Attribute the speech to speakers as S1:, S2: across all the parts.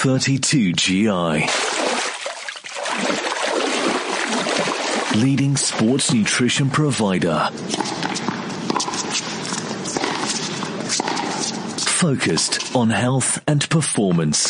S1: 32GI. Leading sports nutrition provider. Focused on health and performance.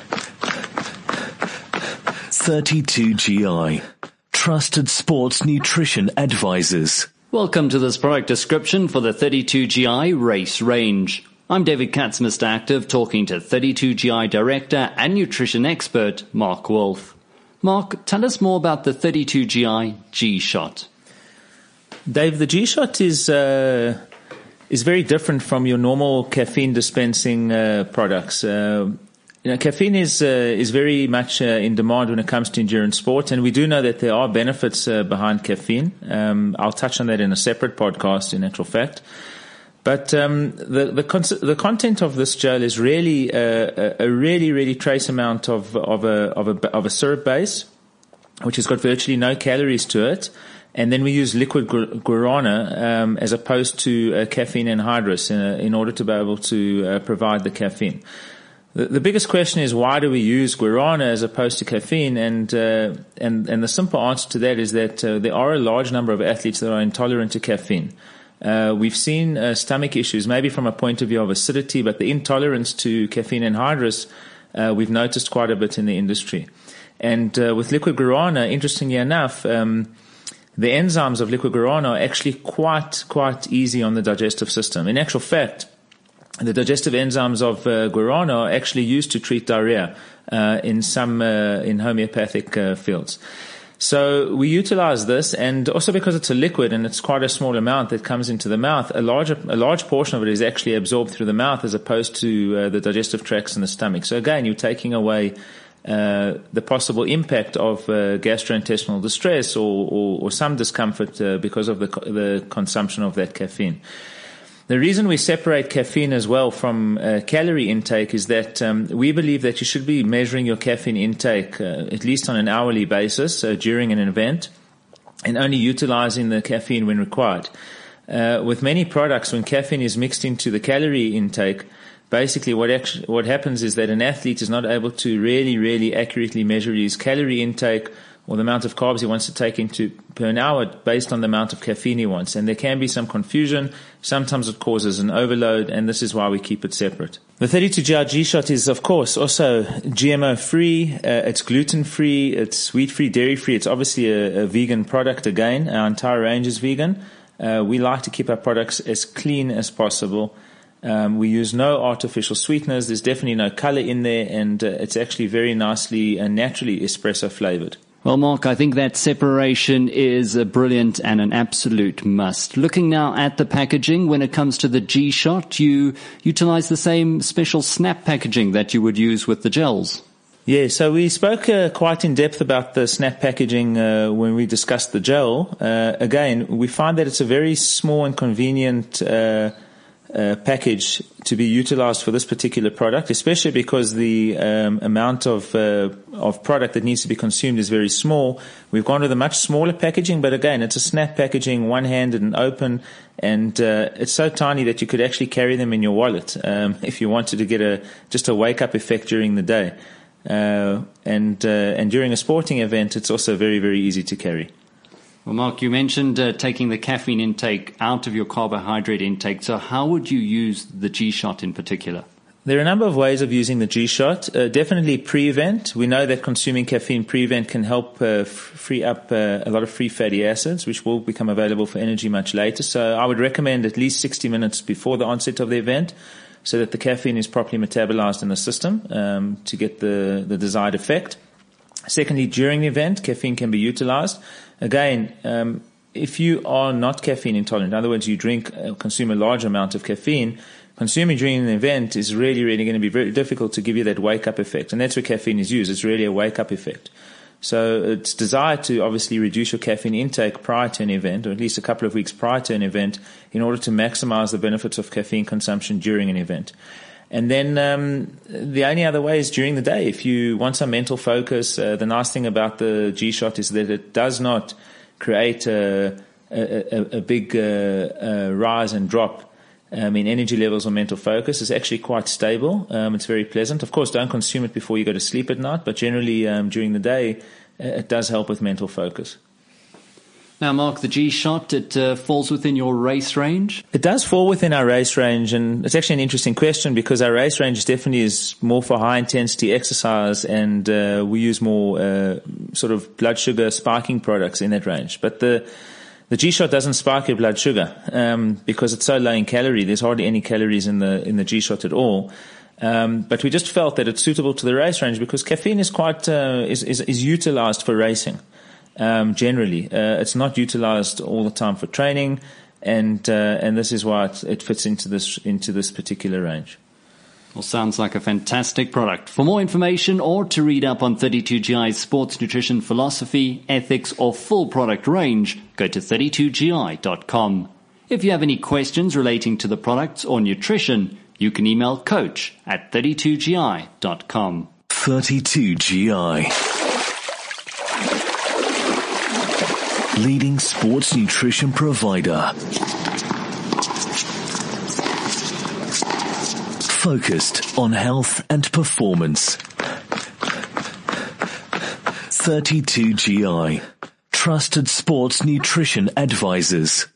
S1: 32GI. Trusted sports nutrition advisors.
S2: Welcome to this product description for the 32GI Race Range. I'm David Katz, Mr. Active, talking to 32GI Director and Nutrition Expert, Mark Wolf. Mark, tell us more about the 32GI G-Shot.
S3: Dave, the G-Shot is very different from your normal caffeine dispensing products. Caffeine is very much in demand when it comes to endurance sport, and we do know that there are benefits behind caffeine. I'll touch on that in a separate podcast, in actual fact. But the content of this gel is really a really trace amount of a syrup base, which has got virtually no calories to it. And then we use liquid guarana as opposed to caffeine anhydrous in order to be able to provide the caffeine. The biggest question is, why do we use guarana as opposed to caffeine? And the simple answer to that is that there are a large number of athletes that are intolerant to caffeine. We've seen stomach issues, maybe from a point of view of acidity, but the intolerance to caffeine anhydrous we've noticed quite a bit in the industry. And with liquid guarana, interestingly enough, the enzymes of liquid guarana are actually quite easy on the digestive system. In actual fact, the digestive enzymes of guarana are actually used to treat diarrhea in homeopathic fields. So we utilize this, and also because it's a liquid and it's quite a small amount that comes into the mouth, a large portion of it is actually absorbed through the mouth as opposed to the digestive tracts in the stomach. So again, you're taking away the possible impact of gastrointestinal distress or some discomfort because of the consumption of that caffeine. The reason we separate caffeine as well from calorie intake is that we believe that you should be measuring your caffeine intake at least on an hourly basis during an event, and only utilizing the caffeine when required. With many products, when caffeine is mixed into the calorie intake, basically what happens is that an athlete is not able to really accurately measure his calorie intake or the amount of carbs he wants to take into per an hour based on the amount of caffeine he wants. And there can be some confusion. Sometimes it causes an overload, and this is why we keep it separate. The 32GI G-Shot is, of course, also GMO-free. It's gluten-free. It's wheat-free, dairy-free. It's obviously a vegan product again. Our entire range is vegan. We like to keep our products as clean as possible. We use no artificial sweeteners. There's definitely no color in there, and it's actually very nicely and naturally espresso flavored.
S2: Well, Mark, I think that separation is brilliant and an absolute must. Looking now at the packaging, when it comes to the G-Shot, you utilize the same special snap packaging that you would use with the gels.
S3: Yeah, so we spoke quite in depth about the snap packaging when we discussed the gel. Again, we find that it's a very small and convenient package to be utilized for this particular product, especially because the amount of product that needs to be consumed is very small. We've gone with a much smaller packaging, but again, it's a snap packaging, one-handed and open, and it's so tiny that you could actually carry them in your wallet if you wanted to get just a wake-up effect during the day. And during a sporting event, it's also very easy to carry.
S2: Well, Mark, you mentioned taking the caffeine intake out of your carbohydrate intake. So how would you use the G-Shot in particular?
S3: There are a number of ways of using the G-Shot. Definitely pre-event. We know that consuming caffeine pre-event can help free up a lot of free fatty acids, which will become available for energy much later. So I would recommend at least 60 minutes before the onset of the event, so that the caffeine is properly metabolized in the system to get the desired effect. Secondly, during the event, caffeine can be utilized. Again, if you are not caffeine intolerant, in other words, you consume a large amount of caffeine, consuming during an event is really going to be very difficult to give you that wake-up effect. And that's where caffeine is used. It's really a wake-up effect. So it's desired to obviously reduce your caffeine intake prior to an event, or at least a couple of weeks prior to an event, in order to maximize the benefits of caffeine consumption during an event. And then the only other way is during the day. If you want some mental focus, the nice thing about the G-Shot is that it does not create a big rise and drop in energy levels or mental focus is actually quite stable. It's very pleasant. Of course, don't consume it before you go to sleep at night, but generally during the day, it does help with mental focus.
S2: Now, Mark, the G-Shot, it falls within your race range?
S3: It does fall within our race range, and it's actually an interesting question because our race range definitely is more for high-intensity exercise, and we use more sort of blood sugar spiking products in that range. But the G-Shot doesn't spike your blood sugar because it's so low in calorie. There's hardly any calories in the G-Shot at all. But we just felt that it's suitable to the race range because caffeine is quite is utilized for racing. Generally, it's not utilized all the time for training, and this is why it fits into this particular range.
S2: Well, sounds like a fantastic product. For more information or to read up on 32GI's sports nutrition philosophy, ethics, or full product range, go to 32gi.com. If you have any questions relating to the products or nutrition, you can email coach@32gi.com.
S1: 32GI. Leading sports nutrition provider. Focused on health and performance. 32GI. Trusted sports nutrition advisors.